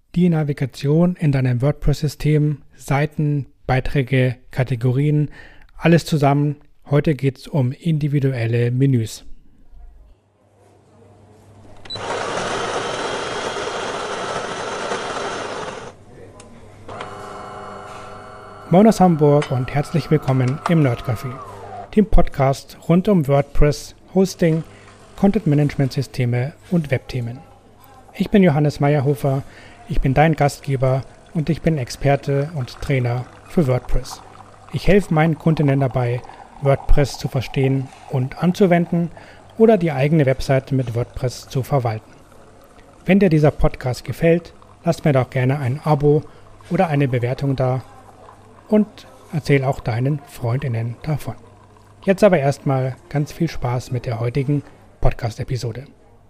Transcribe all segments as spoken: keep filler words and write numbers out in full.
Die Navigation in deinem WordPress-System, Seiten, Beiträge, Kategorien, alles zusammen. Heute geht es um individuelle Menüs. Moin aus Hamburg und herzlich willkommen im Nerdcafé, dem Podcast rund um WordPress, Hosting, Content-Management-Systeme und Webthemen. Ich bin Johannes Meyerhofer, ich bin dein Gastgeber und ich bin Experte und Trainer für WordPress. Ich helfe meinen Kundinnen dabei, WordPress zu verstehen und anzuwenden oder die eigene Webseite mit WordPress zu verwalten. Wenn dir dieser Podcast gefällt, lass mir doch gerne ein Abo oder eine Bewertung da und erzähl auch deinen Freundinnen davon. Jetzt aber erstmal ganz viel Spaß mit der heutigen Podcast-Episode.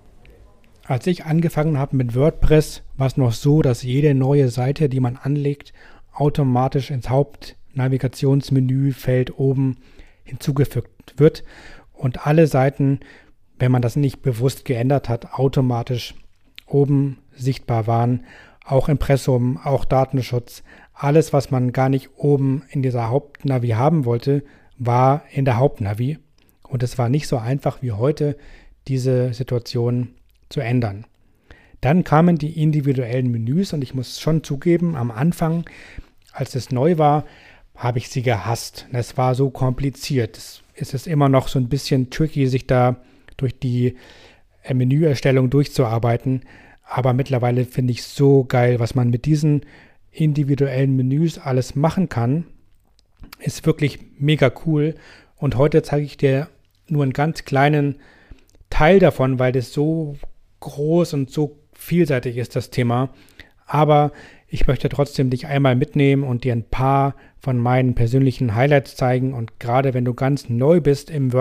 Als ich angefangen habe mit WordPress, war es noch so, dass jede neue Seite, die man anlegt, automatisch ins Hauptnavigationsmenüfeld oben hinzugefügt wird und alle Seiten, wenn man das nicht bewusst geändert hat, automatisch oben sichtbar waren. Auch Impressum, auch Datenschutz, alles, was man gar nicht oben in dieser Hauptnavi haben wollte, war in der Hauptnavi. Und es war nicht so einfach wie heute, diese Situation zu ändern. Dann kamen die individuellen Menüs und ich muss schon zugeben, am Anfang, als es neu war, habe ich sie gehasst. Es war so kompliziert. Es ist immer noch so ein bisschen tricky, sich da durch die Menüerstellung durchzuarbeiten. Aber mittlerweile finde ich so geil, was man mit diesen individuellen Menüs alles machen kann. Ist wirklich mega cool. Und heute zeige ich dir nur einen ganz kleinen Teil davon, weil das so groß und so vielseitig ist, das Thema. Aber ich möchte trotzdem dich einmal mitnehmen und dir ein paar von meinen persönlichen Highlights zeigen. Und gerade wenn du ganz neu bist im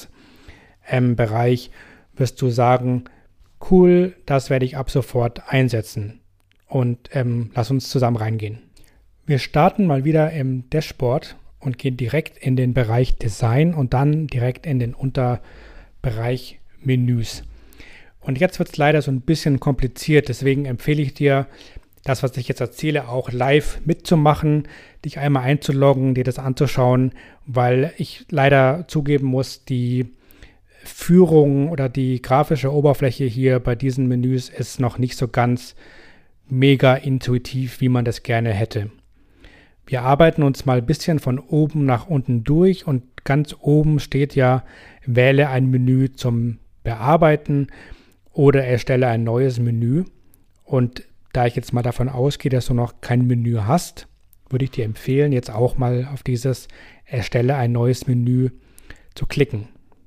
WordPress-Bereich, wirst du sagen, cool, das werde ich ab sofort einsetzen. Und ähm, lass uns zusammen reingehen. Wir starten mal wieder im Dashboard und gehen direkt in den Bereich Design und dann direkt in den Unterbereich Menüs. Und jetzt wird es leider so ein bisschen kompliziert, deswegen empfehle ich dir, das, was ich jetzt erzähle, auch live mitzumachen, dich einmal einzuloggen, dir das anzuschauen, weil ich leider zugeben muss, die Führung oder die grafische Oberfläche hier bei diesen Menüs ist noch nicht so ganz mega intuitiv, wie man das gerne hätte. Wir arbeiten uns mal ein bisschen von oben nach unten durch und ganz oben steht ja, wähle ein Menü zum Bearbeiten oder erstelle ein neues Menü. Und da ich jetzt mal davon ausgehe, dass du noch kein Menü hast, würde ich dir empfehlen, jetzt auch mal auf dieses Erstelle ein neues Menü zu klicken.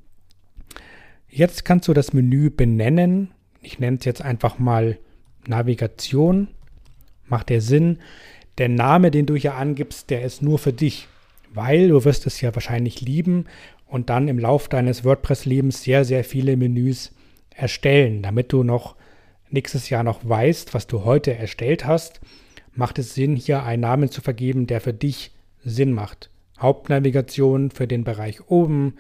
Jetzt kannst du das Menü benennen. Ich nenne es jetzt einfach mal Navigation. Macht der Sinn. Der Name, den du hier angibst, der ist nur für dich, weil du wirst es ja wahrscheinlich lieben und dann im Lauf deines WordPress-Lebens sehr, sehr viele Menüs erstellen. Damit du noch nächstes Jahr noch weißt, was du heute erstellt hast, macht es Sinn, hier einen Namen zu vergeben, der für dich Sinn macht. Hauptnavigation für den Bereich oben,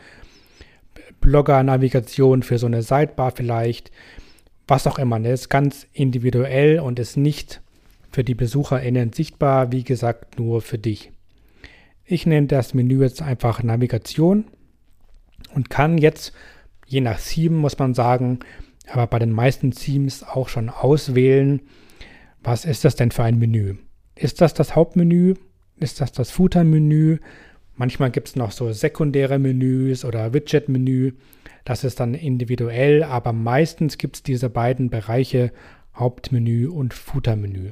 Blogger-Navigation für so eine Sidebar vielleicht, was auch immer. Das ist ganz individuell und ist nicht für die BesucherInnen sichtbar, wie gesagt, nur für dich. Ich nenne das Menü jetzt einfach Navigation und kann jetzt, je nach Theme muss man sagen, aber bei den meisten Themes auch schon auswählen, was ist das denn für ein Menü? Ist das das Hauptmenü? Ist das das Footer-Menü? Manchmal gibt es noch so sekundäre Menüs oder Widget-Menü. Das ist dann individuell, aber meistens gibt es diese beiden Bereiche Hauptmenü und Footer-Menü.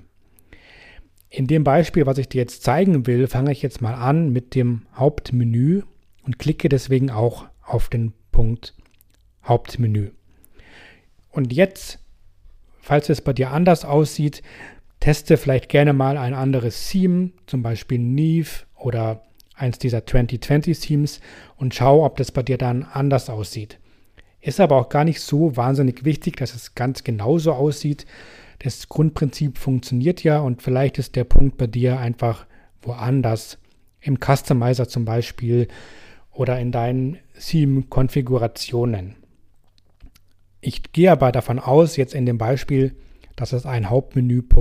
In dem Beispiel, was ich dir jetzt zeigen will, fange ich jetzt mal an mit dem Hauptmenü und klicke deswegen auch auf den Punkt Hauptmenü. Und jetzt, falls es bei dir anders aussieht, teste vielleicht gerne mal ein anderes Theme, zum Beispiel Neve oder eins dieser zwanzig zwanzig Themes und schau, ob das bei dir dann anders aussieht. Ist aber auch gar nicht so wahnsinnig wichtig, dass es ganz genauso aussieht. Das Grundprinzip funktioniert ja und vielleicht ist der Punkt bei dir einfach woanders, im Customizer zum Beispiel oder in deinen Theme-Konfigurationen. Ich gehe aber davon aus, jetzt in dem Beispiel, dass es ein Hauptmenüpunkt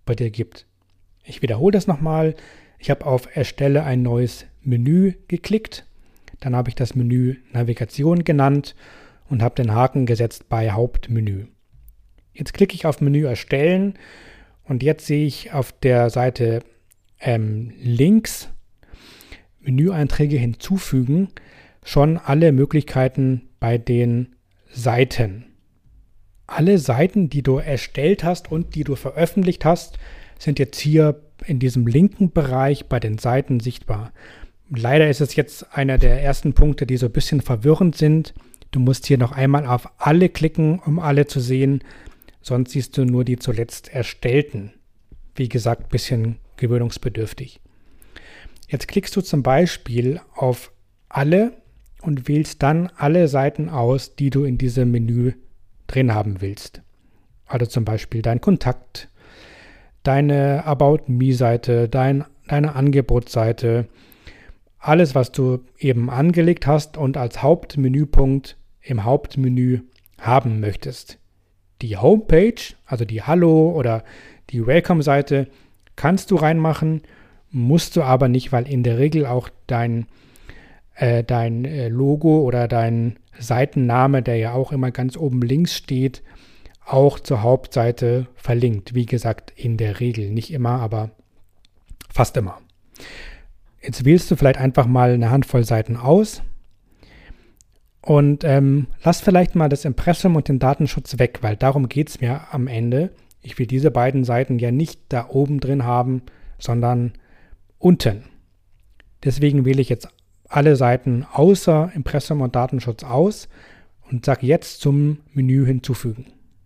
bei dir gibt. Ich wiederhole das nochmal. Ich habe auf Erstelle ein neues Menü geklickt. Dann habe ich das Menü Navigation genannt und habe den Haken gesetzt bei Hauptmenü. Jetzt klicke ich auf Menü Erstellen und jetzt sehe ich auf der Seite ähm, links Menüeinträge hinzufügen schon alle Möglichkeiten bei den Seiten. Alle Seiten, die du erstellt hast und die du veröffentlicht hast, sind jetzt hier in diesem linken Bereich bei den Seiten sichtbar. Leider ist es jetzt einer der ersten Punkte, die so ein bisschen verwirrend sind. Du musst hier noch einmal auf alle klicken, um alle zu sehen. Sonst siehst du nur die zuletzt erstellten. Wie gesagt, ein bisschen gewöhnungsbedürftig. Jetzt klickst du zum Beispiel auf alle und wählst dann alle Seiten aus, die du in diesem Menü drin haben willst. Also zum Beispiel dein Kontakt, deine About Me-Seite, dein, deine Angebotsseite, alles, was du eben angelegt hast und als Hauptmenüpunkt im Hauptmenü haben möchtest. Die Homepage, also die Hallo- oder die Welcome-Seite, kannst du reinmachen, musst du aber nicht, weil in der Regel auch dein, äh, dein äh, Logo oder dein Seitenname, der ja auch immer ganz oben links steht, auch zur Hauptseite verlinkt. Wie gesagt, in der Regel, nicht immer, aber fast immer. Jetzt wählst du vielleicht einfach mal eine Handvoll Seiten aus und ähm, lass vielleicht mal das Impressum und den Datenschutz weg, weil darum geht es mir am Ende. Ich will diese beiden Seiten ja nicht da oben drin haben, sondern unten. Deswegen wähle ich jetzt alle Seiten außer Impressum und Datenschutz aus und sage jetzt zum Menü hinzufügen.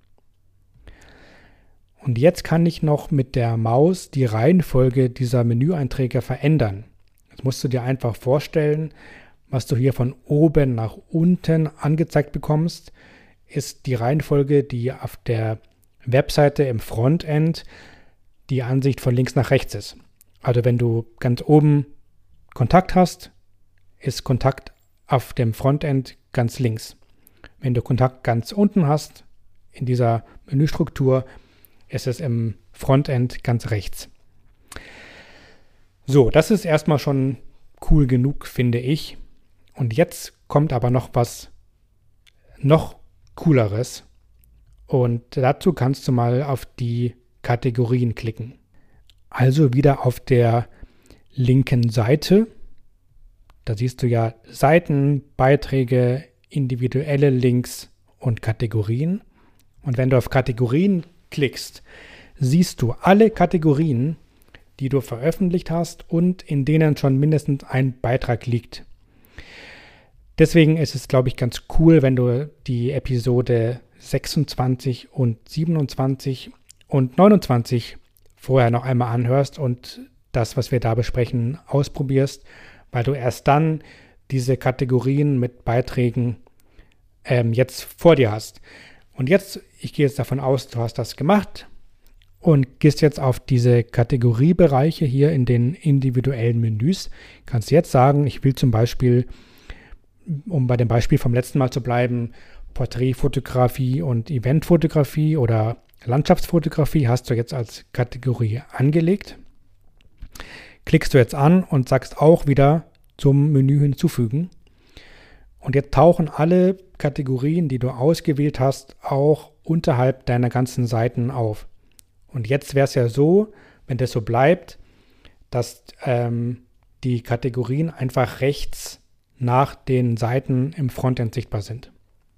Und jetzt kann ich noch mit der Maus die Reihenfolge dieser Menüeinträge verändern. Das musst du dir einfach vorstellen, was du hier von oben nach unten angezeigt bekommst, ist die Reihenfolge, die auf der Webseite im Frontend die Ansicht von links nach rechts ist. Also wenn du ganz oben Kontakt hast, ist Kontakt auf dem Frontend ganz links. Wenn du Kontakt ganz unten hast, in dieser Menüstruktur, ist es im Frontend ganz rechts. So, das ist erstmal schon cool genug, finde ich. Und jetzt kommt aber noch was noch cooleres. Und dazu kannst du mal auf die Kategorien klicken. Also wieder auf der linken Seite. Da siehst du ja Seiten, Beiträge, individuelle Links und Kategorien. Und wenn du auf Kategorien klickst, siehst du alle Kategorien, die du veröffentlicht hast und in denen schon mindestens ein Beitrag liegt. Deswegen ist es, glaube ich, ganz cool, wenn du die Episode sechsundzwanzig und siebenundzwanzig und neunundzwanzig vorher noch einmal anhörst und das, was wir da besprechen, ausprobierst, weil du erst dann diese Kategorien mit Beiträgen ähm, jetzt vor dir hast. Und jetzt, ich gehe jetzt davon aus, du hast das gemacht und gehst jetzt auf diese Kategoriebereiche hier in den individuellen Menüs. Kannst jetzt sagen, ich will zum Beispiel, um bei dem Beispiel vom letzten Mal zu bleiben, Porträtfotografie und Eventfotografie oder Landschaftsfotografie hast du jetzt als Kategorie angelegt. Klickst du jetzt an und sagst auch wieder zum Menü hinzufügen. Und jetzt tauchen alle Kategorien, die du ausgewählt hast, auch unterhalb deiner ganzen Seiten auf. Und jetzt wäre es ja so, wenn das so bleibt, dass ähm, die Kategorien einfach rechts nach den Seiten im Frontend sichtbar sind.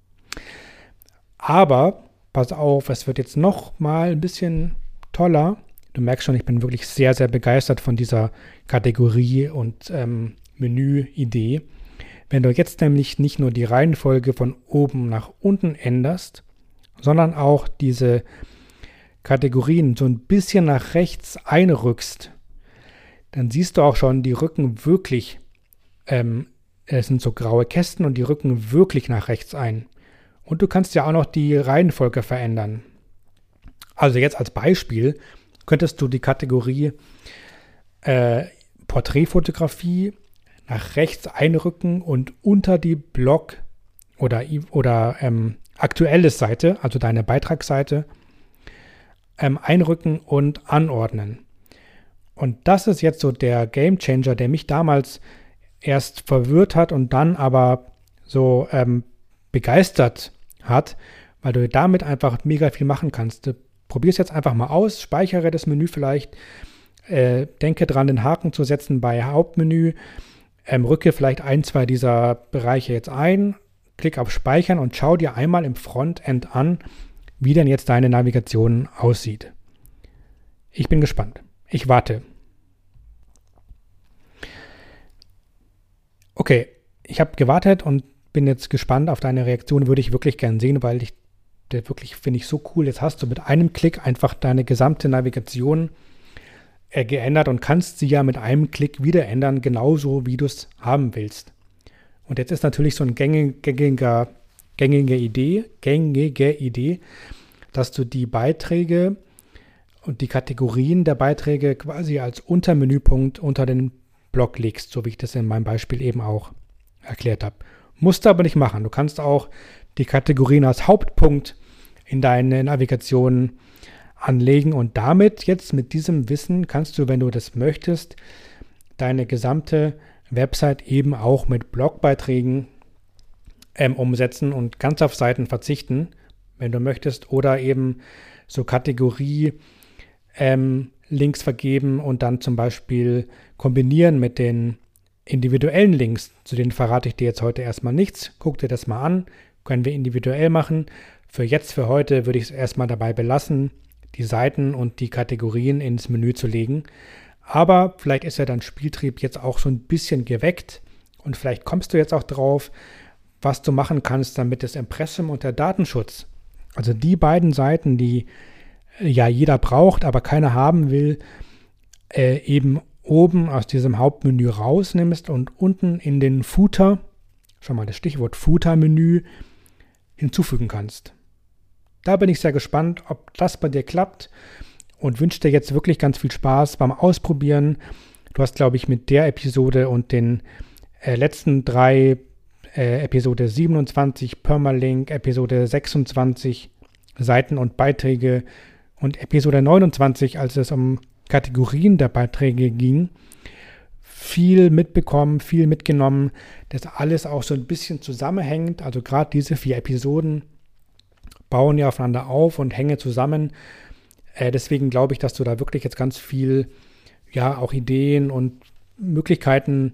Aber, pass auf, es wird jetzt noch mal ein bisschen toller. Du merkst schon, ich bin wirklich sehr, sehr begeistert von dieser Kategorie- und ähm, Menü-Idee. Wenn du jetzt nämlich nicht nur die Reihenfolge von oben nach unten änderst, sondern auch diese Kategorien so ein bisschen nach rechts einrückst, dann siehst du auch schon, die rücken wirklich, ähm, es sind so graue Kästen und die rücken wirklich nach rechts ein. Und du kannst ja auch noch die Reihenfolge verändern. Also jetzt als Beispiel könntest du die Kategorie äh, Porträtfotografie nach rechts einrücken und unter die Blog- oder, oder ähm, aktuelles Seite, also deine Beitragsseite, ähm, einrücken und anordnen. Und das ist jetzt so der Gamechanger, der mich damals erst verwirrt hat und dann aber so ähm, begeistert hat, weil du damit einfach mega viel machen kannst. Du probierst jetzt einfach mal aus, speichere das Menü vielleicht, äh, denke dran, den Haken zu setzen bei Hauptmenü, ähm, rücke vielleicht ein, zwei dieser Bereiche jetzt ein, klick auf Speichern und schau dir einmal im Frontend an, wie denn jetzt deine Navigation aussieht. Ich bin gespannt. Ich warte. Okay, ich habe gewartet und bin jetzt gespannt auf deine Reaktion. Würde ich wirklich gern sehen, weil ich das wirklich finde ich so cool. Jetzt hast du mit einem Klick einfach deine gesamte Navigation äh, geändert und kannst sie ja mit einem Klick wieder ändern, genauso wie du es haben willst. Und jetzt ist natürlich so eine gängiger, gängige Idee, gängige Idee, dass du die Beiträge und die Kategorien der Beiträge quasi als Untermenüpunkt unter den Blog legst, so wie ich das in meinem Beispiel eben auch erklärt habe. Musst du aber nicht machen. Du kannst auch die Kategorien als Hauptpunkt in deine Navigation anlegen und damit jetzt mit diesem Wissen kannst du, wenn du das möchtest, deine gesamte Website eben auch mit Blogbeiträgen ähm, umsetzen und ganz auf Seiten verzichten, wenn du möchtest, oder eben so Kategorie ähm, Links vergeben und dann zum Beispiel kombinieren mit den individuellen Links. Zu denen verrate ich dir jetzt heute erstmal nichts. Guck dir das mal an. Können wir individuell machen. Für jetzt, für heute würde ich es erstmal dabei belassen, die Seiten und die Kategorien ins Menü zu legen. Aber vielleicht ist ja dein Spieltrieb jetzt auch so ein bisschen geweckt und vielleicht kommst du jetzt auch drauf, was du machen kannst, damit das Impressum und der Datenschutz, also die beiden Seiten, die ja jeder braucht, aber keiner haben will, äh, eben oben aus diesem Hauptmenü rausnimmst und unten in den Footer, schon mal das Stichwort Footer-Menü, hinzufügen kannst. Da bin ich sehr gespannt, ob das bei dir klappt und wünsche dir jetzt wirklich ganz viel Spaß beim Ausprobieren. Du hast, glaube ich, mit der Episode und den äh, letzten drei, äh, Episode siebenundzwanzig Permalink, Episode sechsundzwanzig Seiten und Beiträge und Episode neunundzwanzig, als es um Kategorien der Beiträge ging, viel mitbekommen, viel mitgenommen, dass alles auch so ein bisschen zusammenhängt. Also gerade diese vier Episoden bauen ja aufeinander auf und hängen zusammen. Äh, deswegen glaube ich, dass du da wirklich jetzt ganz viel, ja, auch Ideen und Möglichkeiten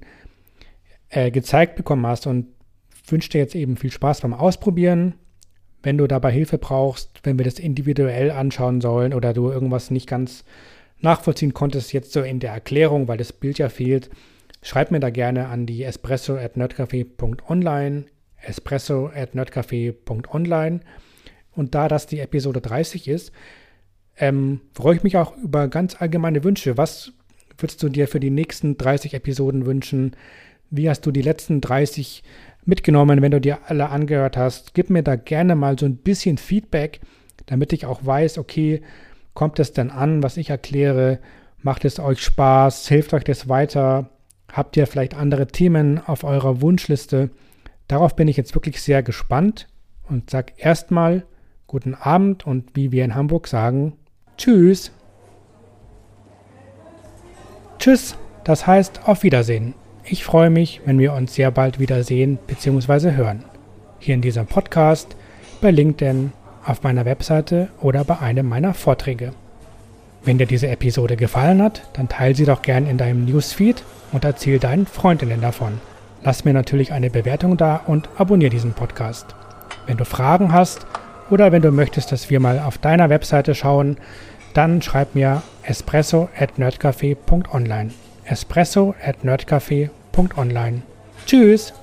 äh, gezeigt bekommen hast und wünsche dir jetzt eben viel Spaß beim Ausprobieren. Wenn du dabei Hilfe brauchst, wenn wir das individuell anschauen sollen oder du irgendwas nicht ganz nachvollziehen konntest, jetzt so in der Erklärung, weil das Bild ja fehlt, schreib mir da gerne an die espresso at nerdcafe punkt online, espresso at nerdcafe punkt online. Und da das die Episode dreißig ist, ähm, freue ich mich auch über ganz allgemeine Wünsche. Was würdest du dir für die nächsten dreißig Episoden wünschen? Wie hast du die letzten dreißig mitgenommen, wenn du dir alle angehört hast? Gib mir da gerne mal so ein bisschen Feedback, damit ich auch weiß, okay, kommt es denn an, was ich erkläre? Macht es euch Spaß? Hilft euch das weiter? Habt ihr vielleicht andere Themen auf eurer Wunschliste? Darauf bin ich jetzt wirklich sehr gespannt und sage erstmal guten Abend und wie wir in Hamburg sagen, tschüss. Tschüss, das heißt auf Wiedersehen. Ich freue mich, wenn wir uns sehr bald wiedersehen bzw. hören. Hier in diesem Podcast, bei LinkedIn, auf meiner Webseite oder bei einem meiner Vorträge. Wenn dir diese Episode gefallen hat, dann teile sie doch gern in deinem Newsfeed und erzähl deinen Freundinnen davon. Lass mir natürlich eine Bewertung da und abonniere diesen Podcast. Wenn du Fragen hast oder wenn du möchtest, dass wir mal auf deiner Webseite schauen, dann schreib mir espresso at nerdcafe punkt online. espresso at nerdcafe punkt online. Tschüss!